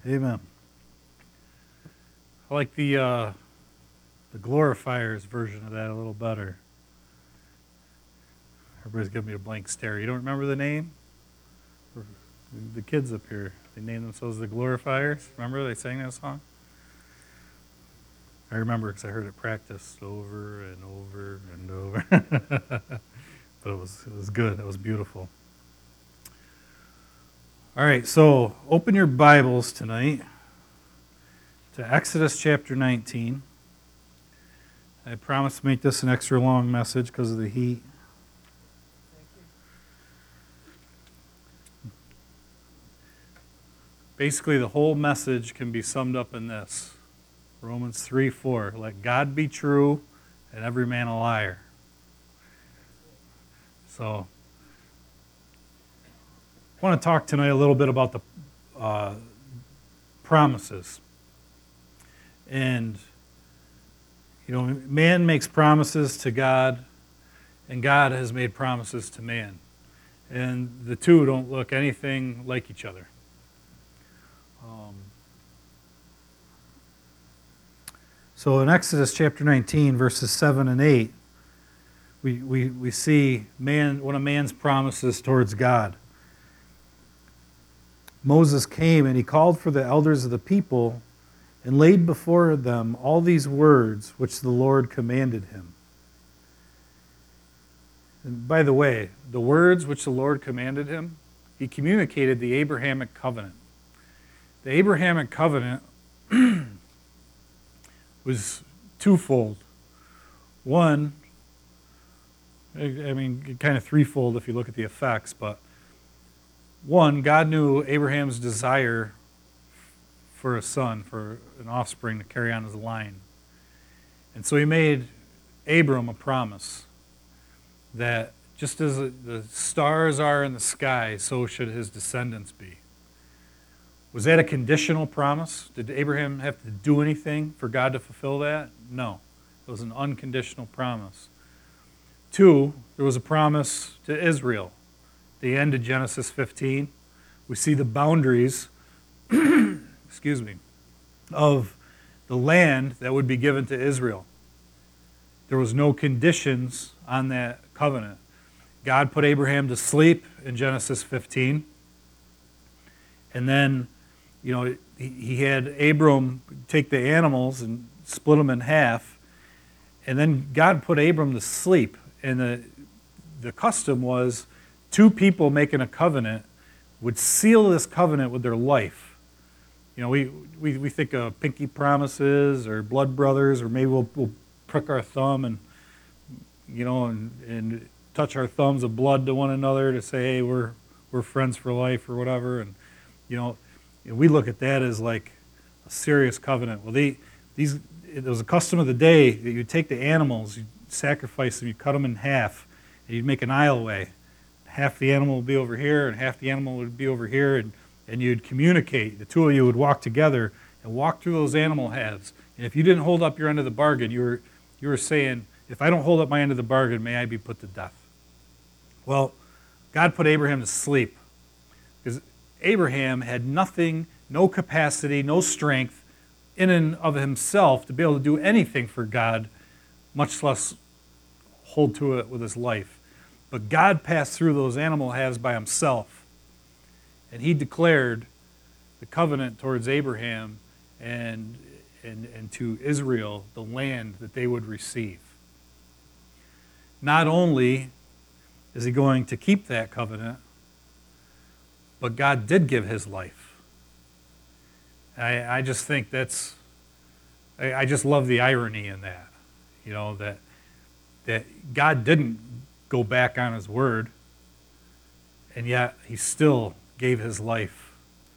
Amen. I like the Glorifiers version of that a little better. Everybody's giving me a blank stare. You don't remember the name? The kids up here, they named themselves the Glorifiers. Remember they sang that song? I remember because I heard it practiced over and over and over. But it was good. It was beautiful. All right, so open your Bibles tonight to Exodus chapter 19. I promise to make this an extra long message because of the heat. Basically, the whole message can be summed up in this. Romans 3:4. Let God be true and every man a liar. So, I want to talk tonight a little bit about the promises. And, man makes promises to God, and God has made promises to man. And the two don't look anything like each other. So in Exodus chapter 19, verses 7 and 8, we see one of man's promises towards God. Moses came and he called for the elders of the people and laid before them all these words which the Lord commanded him. And by the way, the words which the Lord commanded him, he communicated the Abrahamic covenant. The Abrahamic covenant was twofold. One, kind of threefold if you look at the effects, but one, God knew Abraham's desire for a son, for an offspring to carry on his line. And so he made Abram a promise that just as the stars are in the sky, so should his descendants be. Was that a conditional promise? Did Abraham have to do anything for God to fulfill that? No. It was an unconditional promise. Two, there was a promise to Israel. At the end of Genesis 15, we see the boundaries of the land that would be given to Israel. There was no conditions on that covenant. God put Abraham to sleep in Genesis 15. And then he had Abram take the animals and split them in half. And then God put Abram to sleep. And the custom was two people making a covenant would seal this covenant with their life. We think of pinky promises or blood brothers, or maybe we'll prick our thumb and touch our thumbs of blood to one another to say, hey, we're friends for life or whatever. And we look at that as like a serious covenant. Well, it was a custom of the day that you'd take the animals, you'd sacrifice them, you'd cut them in half, and you'd make an aisleway. Half the animal would be over here, and half the animal would be over here, and you'd communicate. The two of you would walk together and walk through those animal halves. And if you didn't hold up your end of the bargain, you were saying, if I don't hold up my end of the bargain, may I be put to death. Well, God put Abraham to sleep because Abraham had nothing, no capacity, no strength in and of himself to be able to do anything for God, much less hold to it with his life. But God passed through those animal halves by himself, and he declared the covenant towards Abraham and to Israel, the land that they would receive. Not only is he going to keep that covenant, but God did give his life. I just think I just love the irony in that, that God didn't go back on his word, and yet he still gave his life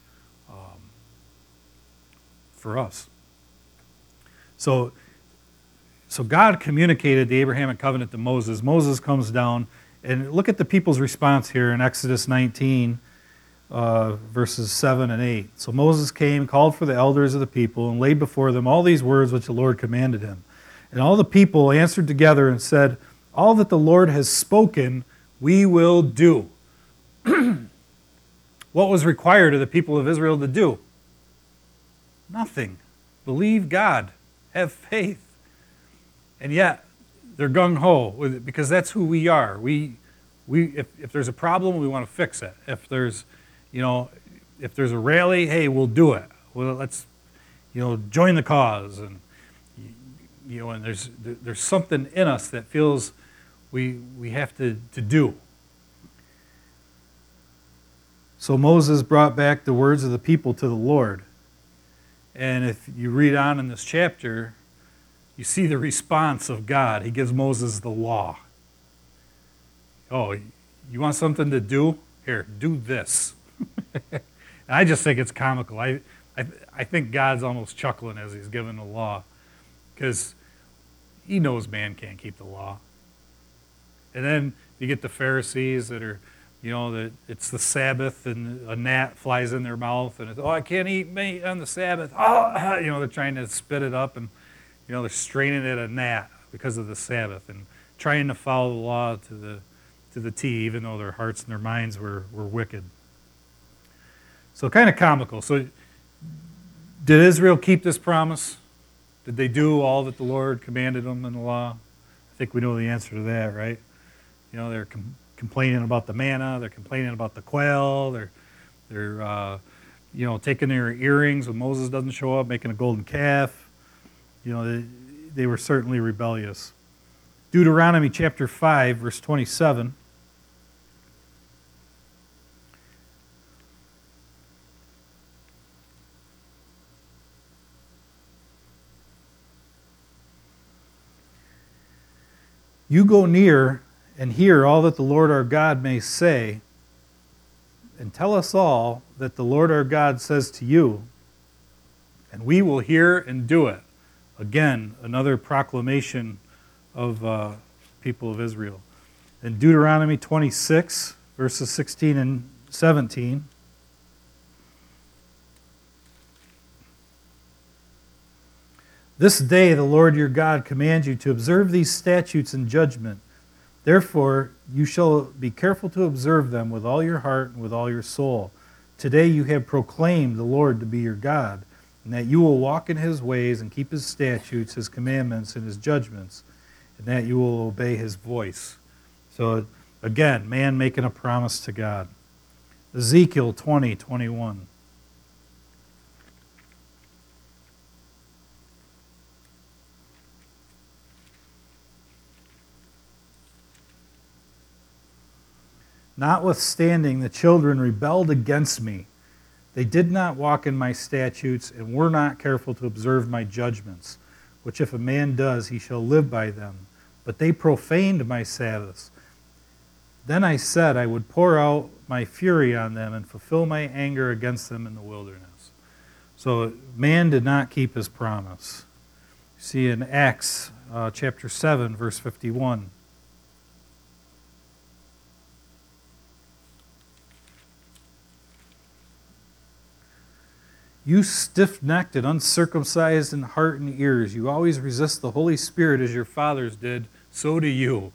for us. So God communicated the Abrahamic covenant to Moses. Moses comes down, and look at the people's response here in Exodus 19, verses 7 and 8. So Moses came, called for the elders of the people, and laid before them all these words which the Lord commanded him. And all the people answered together and said, all that the Lord has spoken, we will do. What was required of the people of Israel to do? Nothing. Believe God. Have faith. And yet, they're gung-ho with it because that's who we are. If there's a problem, we want to fix it. If there's a rally, hey, we'll do it. Well, let's, join the cause. And, and there's something in us that feels we have to do. So Moses brought back the words of the people to the Lord. And if you read on in this chapter, you see the response of God. He gives Moses the law. Oh, you want something to do? Here, do this. And I just think it's comical. I think God's almost chuckling as he's giving the law because he knows man can't keep the law. And then you get the Pharisees that are, that it's the Sabbath and a gnat flies in their mouth and it's, I can't eat meat on the Sabbath. Oh, they're trying to spit it up and, they're straining at a gnat because of the Sabbath and trying to follow the law to the T, even though their hearts and their minds were wicked. So kind of comical. So did Israel keep this promise? Did they do all that the Lord commanded them in the law? I think we know the answer to that, right? They're complaining about the manna. They're complaining about the quail. They're taking their earrings when Moses doesn't show up, making a golden calf. They were certainly rebellious. Deuteronomy chapter 5, verse 27. You go near and hear all that the Lord our God may say, and tell us all that the Lord our God says to you, and we will hear and do it. Again, another proclamation of people of Israel. In Deuteronomy 26, verses 16 and 17, this day the Lord your God commands you to observe these statutes and judgment. Therefore, you shall be careful to observe them with all your heart and with all your soul. Today you have proclaimed the Lord to be your God, and that you will walk in his ways and keep his statutes, his commandments, and his judgments, and that you will obey his voice. So, again, man making a promise to God. Ezekiel 20:21. Notwithstanding, the children rebelled against me. They did not walk in my statutes and were not careful to observe my judgments, which if a man does, he shall live by them. But they profaned my Sabbaths. Then I said I would pour out my fury on them and fulfill my anger against them in the wilderness. So man did not keep his promise. You see in Acts chapter 7, verse 51. You stiff-necked and uncircumcised in heart and ears, you always resist the Holy Spirit as your fathers did, so do you.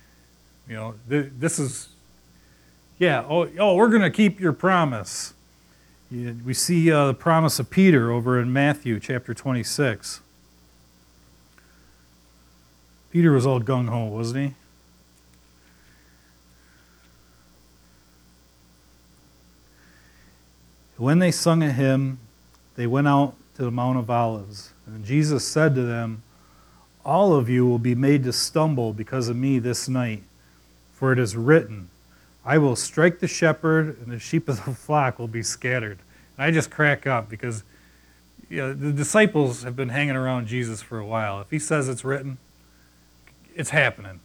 This is, we're going to keep your promise. We see the promise of Peter over in Matthew chapter 26. Peter was all gung-ho, wasn't he? When they sung a hymn, they went out to the Mount of Olives. And Jesus said to them, all of you will be made to stumble because of me this night. For it is written, I will strike the shepherd, and the sheep of the flock will be scattered. And I just crack up because the disciples have been hanging around Jesus for a while. If he says it's written, it's happening.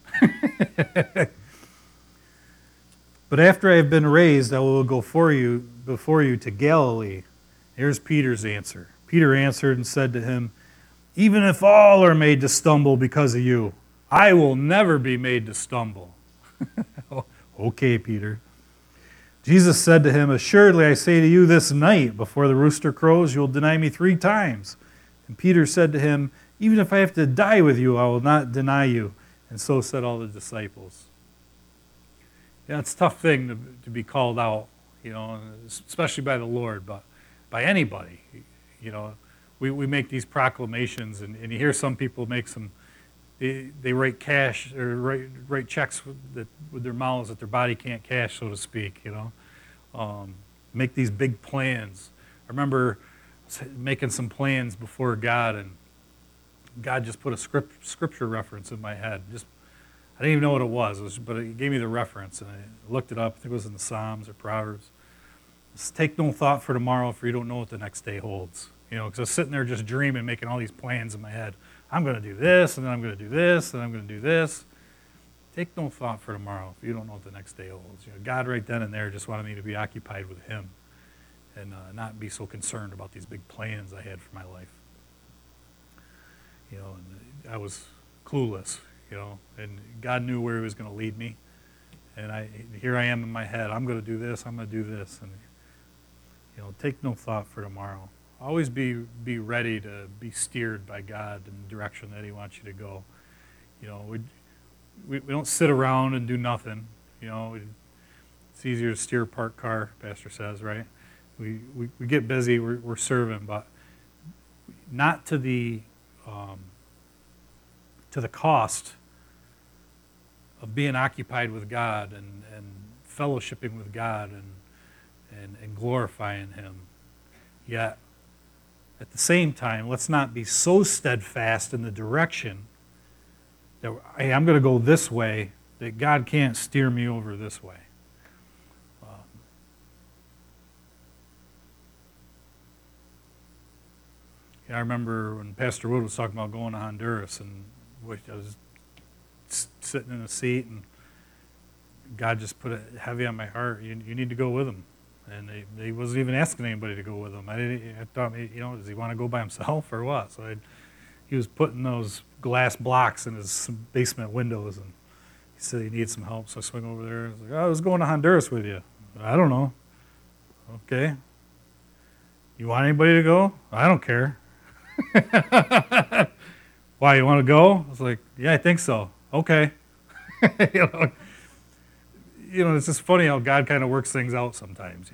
But after I have been raised, I will go before you to Galilee. Here's Peter's answer. Peter answered and said to him, even if all are made to stumble because of you, I will never be made to stumble. Okay, Peter. Jesus said to him, assuredly I say to you, this night before the rooster crows, you will deny me 3 times. And Peter said to him, even if I have to die with you, I will not deny you. And so said all the disciples. Yeah, it's a tough thing to be called out, especially by the Lord, but by anybody, we make these proclamations, and you hear some people make some, they write cash or write checks with their mouths that their body can't cash, so to speak, make these big plans. I remember making some plans before God, and God just put a scripture reference in my head. I didn't even know what it was, but it gave me the reference, and I looked it up. I think it was in the Psalms or Proverbs. Just take no thought for tomorrow, for you don't know what the next day holds. Because I was sitting there just dreaming, making all these plans in my head. I'm going to do this, and then I'm going to do this, and I'm going to do this. Take no thought for tomorrow, for you don't know what the next day holds. God right then and there just wanted me to be occupied with Him and not be so concerned about these big plans I had for my life. And I was clueless, and God knew where He was going to lead me. And here I am in my head. I'm going to do this. I'm going to do this. And take no thought for tomorrow. Always be ready to be steered by God in the direction that He wants you to go. We don't sit around and do nothing. It's easier to steer a parked car, Pastor says, right? We get busy. We're serving, but not to the cost of being occupied with God and fellowshipping with God and glorifying Him. Yet, at the same time, let's not be so steadfast in the direction that, hey, I'm going to go this way, that God can't steer me over this way. I remember when Pastor Wood was talking about going to Honduras, and I was sitting in a seat, and God just put it heavy on my heart. You need to go with him. And he wasn't even asking anybody to go with him. I thought, does he want to go by himself or what? So he was putting those glass blocks in his basement windows, and he said he needed some help. So I swing over there. I was like, I was going to Honduras with you. I don't know. Okay. You want anybody to go? I don't care. Why, you want to go? I was like, yeah, I think so. Okay. It's just funny how God kind of works things out sometimes,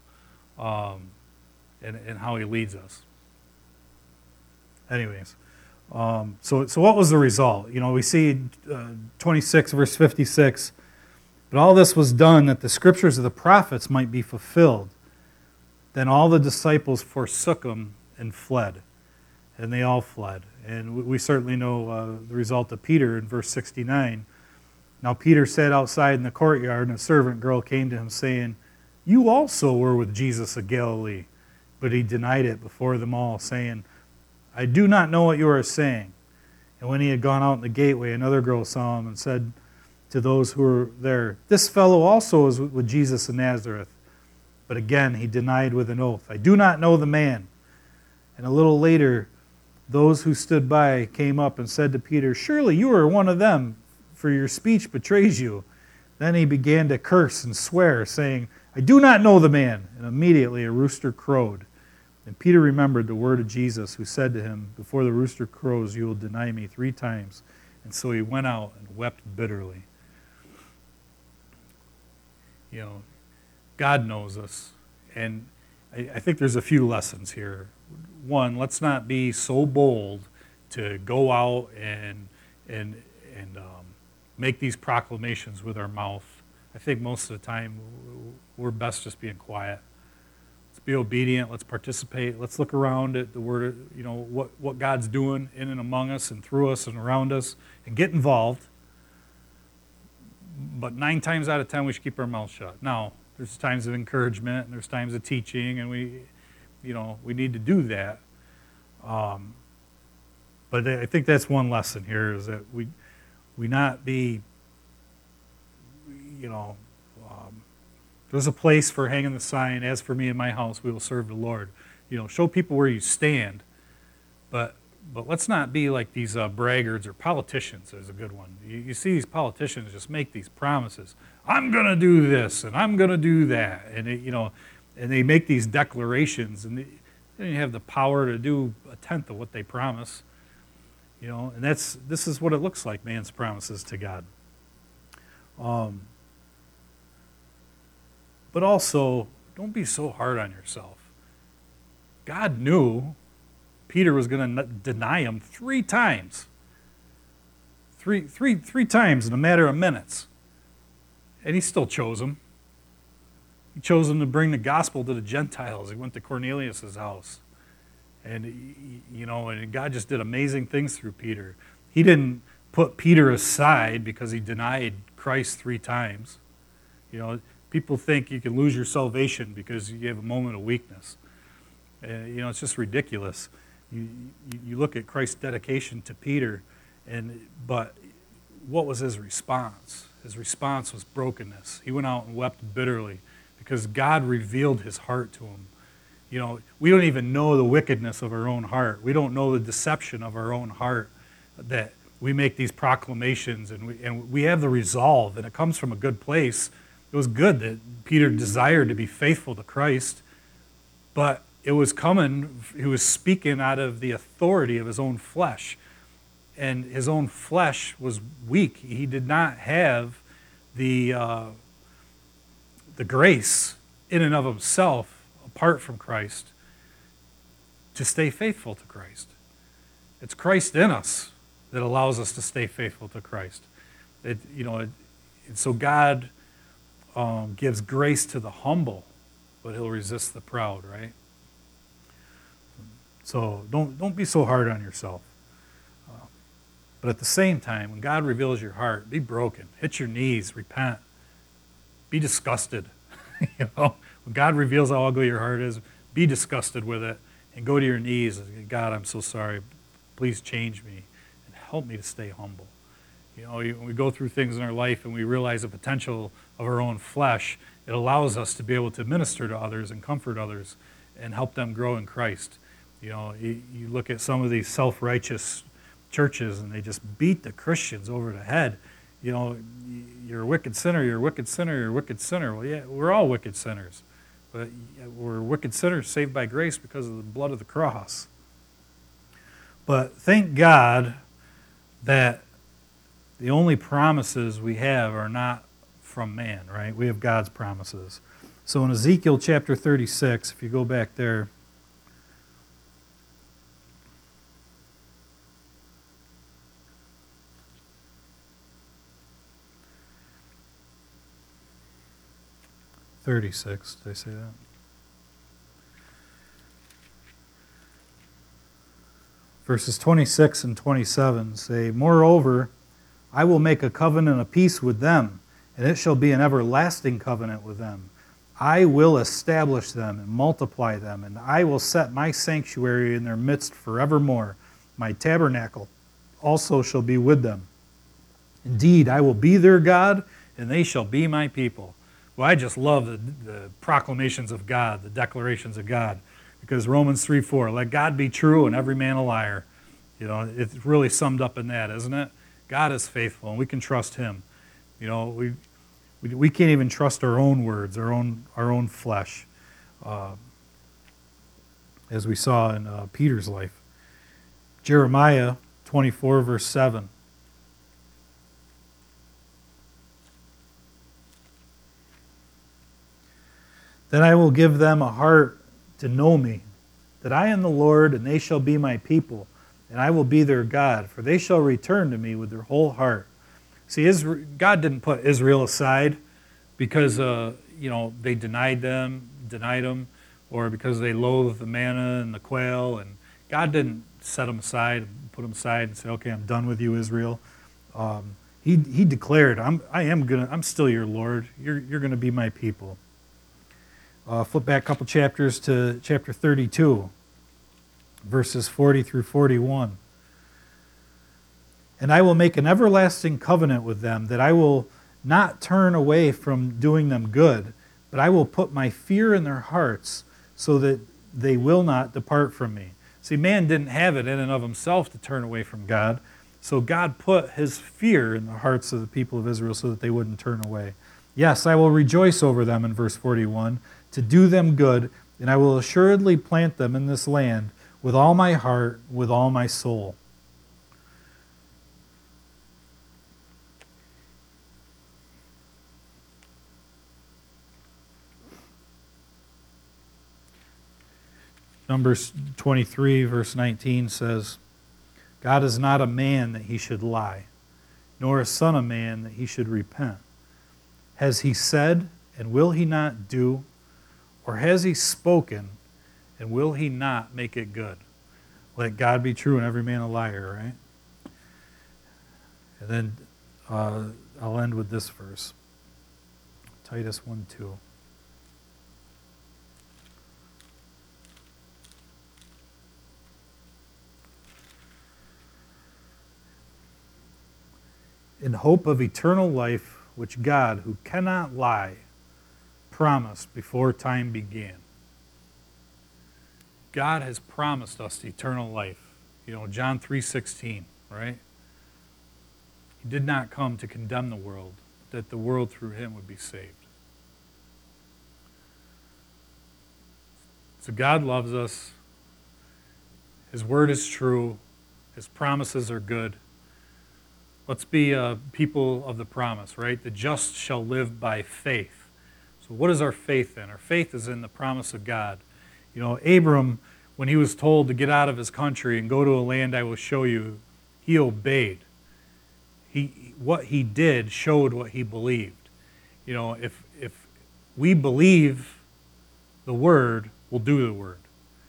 and how He leads us. Anyways, so what was the result? We see 26 verse 56, but all this was done that the scriptures of the prophets might be fulfilled. Then all the disciples forsook Him and fled. And they all fled. And we certainly know the result of Peter in verse 69. Now Peter sat outside in the courtyard, and a servant girl came to him, saying, You also were with Jesus of Galilee. But he denied it before them all, saying, I do not know what you are saying. And when he had gone out in the gateway, another girl saw him and said to those who were there, This fellow also is with Jesus of Nazareth. But again he denied with an oath, I do not know the man. And a little later, those who stood by came up and said to Peter, Surely you are one of them, for your speech betrays you. Then he began to curse and swear, saying, I do not know the man. And immediately a rooster crowed. And Peter remembered the word of Jesus, who said to him, Before the rooster crows, you will deny me 3 times. And so he went out and wept bitterly. God knows us. And I think there's a few lessons here. One, let's not be so bold to go out and make these proclamations with our mouth. I think most of the time we're best just being quiet. Let's be obedient. Let's participate. Let's look around at the word, what God's doing in and among us and through us and around us, and get involved. But 9 times out of 10, we should keep our mouths shut. Now, there's times of encouragement and there's times of teaching, and we need to do that. But I think that's one lesson here, is that we not be, there's a place for hanging the sign, as for me and my house, we will serve the Lord. Show people where you stand, but let's not be like these braggarts or politicians. Is a good one. You see these politicians just make these promises. I'm going to do this, and I'm going to do that. And, and they make these declarations, and they don't have the power to do 1/10 of what they promise. And this is what it looks like, man's promises to God. But also, don't be so hard on yourself. God knew Peter was going to deny him 3 times. Three times in a matter of minutes. And he still chose him. He chose him to bring the gospel to the Gentiles. He went to Cornelius' house. And, and God just did amazing things through Peter. He didn't put Peter aside because he denied Christ 3 times. People think you can lose your salvation because you have a moment of weakness. It's just ridiculous. You look at Christ's dedication to Peter, but what was his response? His response was brokenness. He went out and wept bitterly because God revealed his heart to him. We don't even know the wickedness of our own heart. We don't know the deception of our own heart, that we make these proclamations and we have the resolve, and it comes from a good place. It was good that Peter desired to be faithful to Christ, but he was speaking out of the authority of his own flesh. And his own flesh was weak. He did not have the grace in and of himself, apart from Christ, to stay faithful to Christ. It's Christ in us that allows us to stay faithful to Christ. And so God gives grace to the humble, but he'll resist the proud, right? So don't be so hard on yourself. But at the same time, when God reveals your heart, be broken, hit your knees, repent, be disgusted. When God reveals how ugly your heart is, be disgusted with it and go to your knees and say, God, I'm so sorry. Please change me and help me to stay humble. When we go through things in our life and we realize the potential of our own flesh, it allows us to be able to minister to others and comfort others and help them grow in Christ. You look at some of these self-righteous churches and they just beat the Christians over the head. You're a wicked sinner, you're a wicked sinner, you're a wicked sinner. Well, yeah, we're all wicked sinners. But we're wicked sinners saved by grace because of the blood of the cross. But thank God that the only promises we have are not from man, right? We have God's promises. So in Ezekiel chapter 36, if you go back there, did I say that? Verses 26 and 27 say, Moreover, I will make a covenant of peace with them, and it shall be an everlasting covenant with them. I will establish them and multiply them, and I will set my sanctuary in their midst forevermore. My tabernacle also shall be with them. Indeed, I will be their God, and they shall be my people. Well, I just love the proclamations of God, the declarations of God, because Romans 3:4, let God be true and every man a liar. It's really summed up in that, isn't it? God is faithful, and we can trust him. We can't even trust our own words, our own flesh, as we saw in Peter's life. Jeremiah 24, verse 7. Then I will give them a heart to know me, that I am the Lord, and they shall be my people, and I will be their God, for they shall return to me with their whole heart. See, God didn't put Israel aside because they denied him, or because they loathed the manna and the quail, and God didn't set them aside, put them aside, and say, "Okay, I'm done with you, Israel." He declared, "I'm still your Lord. You're going to be my people." Flip back a couple chapters to chapter 32, verses 40 through 41. And I will make an everlasting covenant with them, that I will not turn away from doing them good, but I will put my fear in their hearts so that they will not depart from me. See, man didn't have it in and of himself to turn away from God, so God put his fear in the hearts of the people of Israel so that they wouldn't turn away. Yes, I will rejoice over them, in verse 41, to do them good, and I will assuredly plant them in this land with all my heart, with all my soul. Numbers 23, verse 19 says, God is not a man that he should lie, nor a son of man that he should repent. Has he said, and will he not do? Or has he spoken, and will he not make it good? Let God be true and every man a liar, right? And then I'll end with this verse. Titus 1:2. In hope of eternal life, which God, who cannot lie, promised before time began. God has promised us eternal life. You know, John 3:16, right? He did not come to condemn the world, that the world through him would be saved. So God loves us. His word is true. His promises are good. Let's be people of the promise, right? The just shall live by faith. So what is our faith in? Our faith is in the promise of God. You know, Abram, when he was told to get out of his country and go to a land I will show you, he obeyed. What he did showed what he believed. You know, if we believe the word, we'll do the word.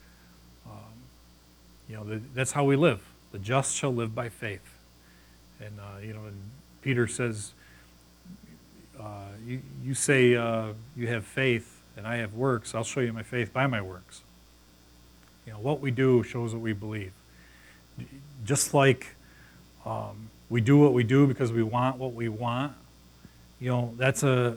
You know, that's how we live. The just shall live by faith. And, you know, and Peter says, you say you have faith and I have works. I'll show you my faith by my works. You know, what we do shows what we believe. Just like we do what we do because we want what we want. You know, that's the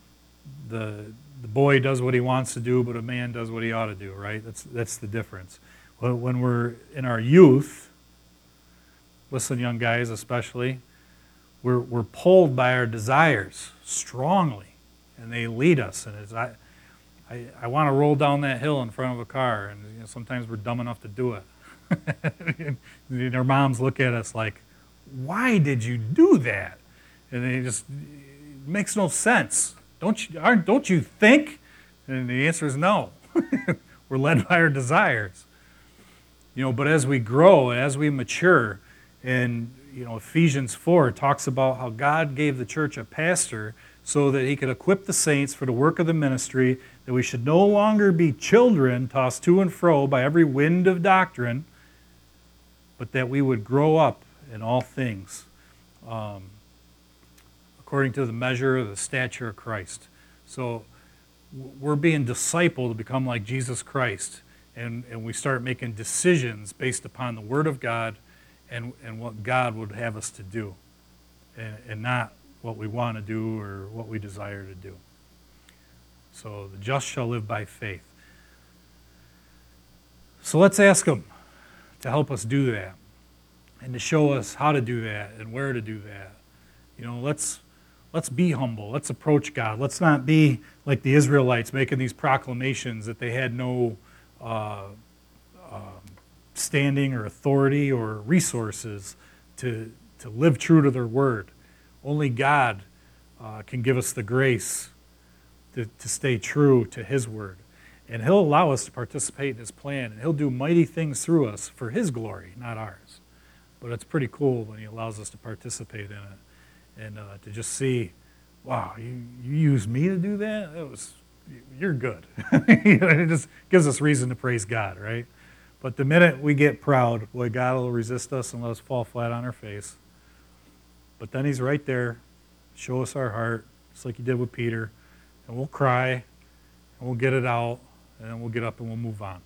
boy does what he wants to do, but a man does what he ought to do, right? That's the difference. When we're in our youth, listen, young guys especially, we're pulled by our desires strongly, and they lead us. And it's, I want to roll down that hill in front of a car, and you know, sometimes we're dumb enough to do it. And our moms look at us like, why did you do that? And it makes no sense. Don't you think? And the answer is no. We're led by our desires. You know, but as we grow, as we mature, and you know, Ephesians 4 talks about how God gave the church a pastor so that he could equip the saints for the work of the ministry, that we should no longer be children tossed to and fro by every wind of doctrine, but that we would grow up in all things according to the measure of the stature of Christ. So we're being discipled to become like Jesus Christ, and we start making decisions based upon the Word of God and what God would have us to do, and not what we want to do or what we desire to do. So the just shall live by faith. So let's ask Him to help us do that and to show us how to do that and where to do that. You know, let's be humble. Let's approach God. Let's not be like the Israelites making these proclamations that they had no standing or authority or resources to live true to their word. Only God can give us the grace to stay true to His word. And He'll allow us to participate in His plan, and He'll do mighty things through us for His glory, not ours. But it's pretty cool when He allows us to participate in it and to just see, wow, you used me to do that? You're good. It just gives us reason to praise God, right? But the minute we get proud, boy, God will resist us and let us fall flat on our face. But then He's right there, show us our heart, just like He did with Peter, and we'll cry, and we'll get it out, and then we'll get up and we'll move on.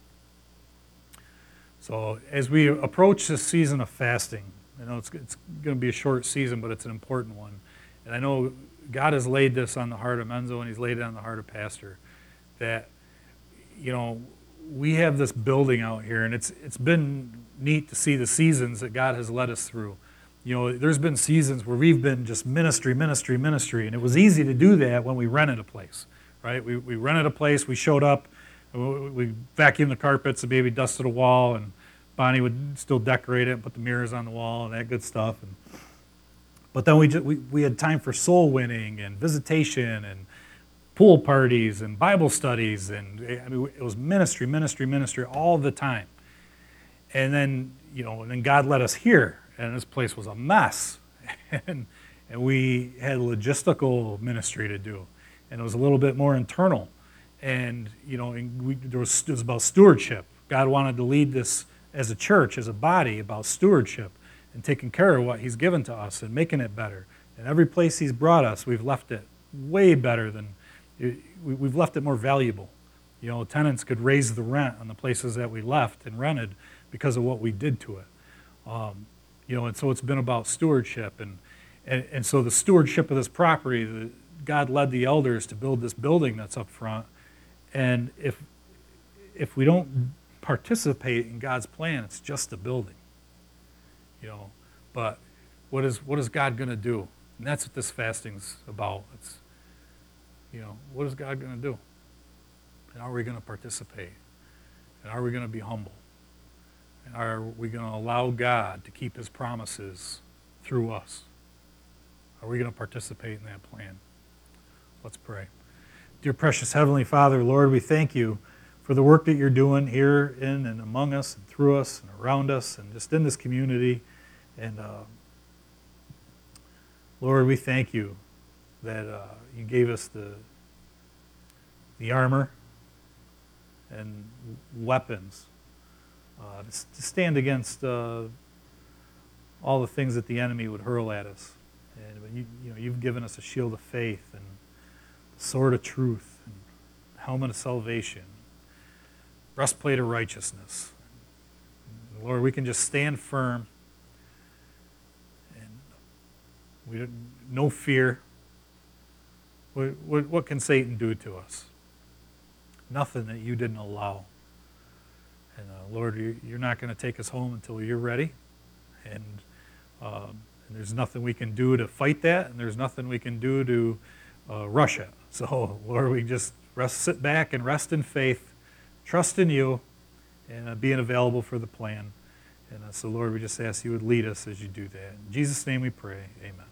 So as we approach this season of fasting, I know it's going to be a short season, but it's an important one. And I know God has laid this on the heart of Menzo, and He's laid it on the heart of Pastor, that, you know, we have this building out here, and it's been neat to see the seasons that God has led us through. You know, there's been seasons where we've been just ministry, and it was easy to do that when we rented a place, right? We rented a place, we showed up, we vacuumed the carpets and maybe dusted a wall, and Bonnie would still decorate it and put the mirrors on the wall and that good stuff. But then we had time for soul winning and visitation and pool parties and Bible studies, and I mean, it was ministry, ministry, ministry all the time. And then, and then God led us here, and this place was a mess. and we had logistical ministry to do, and it was a little bit more internal. And, it was about stewardship. God wanted to lead this as a church, as a body, about stewardship and taking care of what he's given to us and making it better. And every place he's brought us, we've left it way better than, we've left it more valuable. Tenants could raise the rent on the places that we left and rented because of what we did to it. And so it's been about stewardship. And so the stewardship of this property, God led the elders to build this building that's up front. And if we don't participate in God's plan, it's just a building. But what is God going to do? And that's what this fasting's about. It's, what is God going to do? And are we going to participate? And are we going to be humble? And are we going to allow God to keep his promises through us? Are we going to participate in that plan? Let's pray. Dear precious Heavenly Father, Lord, we thank you for the work that you're doing here in and among us and through us and around us and just in this community. And Lord, we thank you that you gave us the armor and weapons to stand against all the things that the enemy would hurl at us. And you've given us a shield of faith and the sword of truth and helmet of salvation, breastplate of righteousness. And Lord, we can just stand firm and no fear. What can Satan do to us? Nothing that you didn't allow. And Lord, you're not going to take us home until you're ready. And there's nothing we can do to fight that, and there's nothing we can do to rush it. So, Lord, we just sit back and rest in faith, trust in you, and being available for the plan. And so, Lord, we just ask you would lead us as you do that. In Jesus' name we pray, amen.